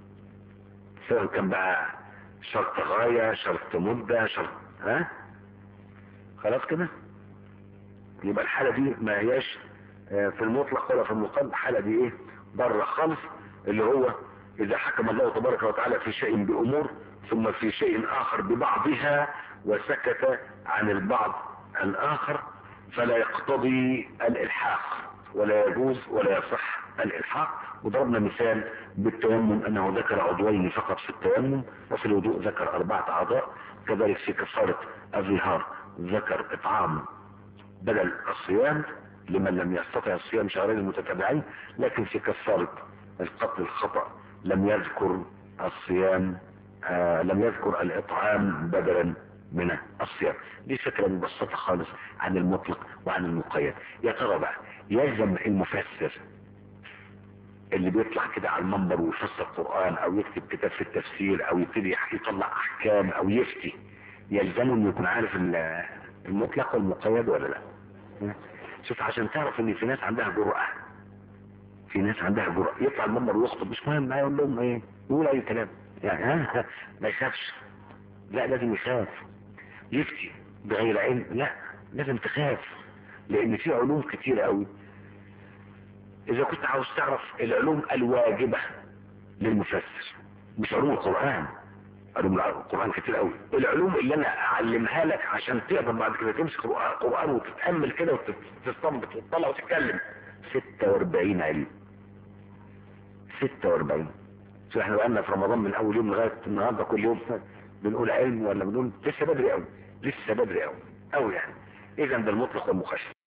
سواء كان بقى شرط غاية، شرط مدة، شرط ها. خلاص كده. يبقى الحالة دي ما هياش في المطلق ولا في المقيد. الحالة دي ايه؟ بره خالص، اللي هو اذا حكم الله تبارك وتعالى في شيء بامور ثم في شيء اخر ببعضها وسكت عن البعض الاخر فلا يقتضي الالحاق ولا يجوز ولا يصح الالحاق. وضربنا مثال بالتيمم انه ذكر عضوين فقط في التيمم، وفي الوضوء ذكر اربعة اعضاء. كذلك في كفارة الظهار ذكر اطعام بدل الصيام لمن لم يستطع الصيام شهرين متتابعين. لكن في كفارة القتل الخطأ لم يذكر الصيام، آه لم يذكر الاطعام بدلا من الصيام. دي فكرة مبسطة خالص عن المطلق وعن المقيد. يا ترى بقى يلزم المفسر اللي بيطلع كده على المنبر ويفسر القرآن او يكتب كتاب في التفسير او يبتدي يطلع احكام او يفتي، يلزمه انه يكون عارف المطلق والمقيد ولا لا؟ شوف، عشان تعرف ان في ناس عندها جرأة، في ناس عندها جرأة يطلع المنبر ويخطب مش مهم، هيقول لهم ايه؟ يقول اي كلام يعني. ها ما يخافش، لا لازم يخاف. يفتي بغير علم، لا لازم تخاف، لان في علوم كتير قوي. اذا كنت عاوز تعرف العلوم الواجبة للمفسر، مش علوم القرآن، علوم القرآن كتير قوي. العلوم اللي انا اعلمها لك عشان تقدر بعد كده تمسك القرآن وتتأمل كده وتستنبط وتطلع وتتكلم، ستة واربعين علم. ستة واربعين. شو احنا بقالنا في رمضان من اول يوم لغايه النهارده كل يوم بنقول علم ولا بنقول لسه بدري قوي، لسه بدري قوي قوي يعني. اذا ده المطلق والمخشب.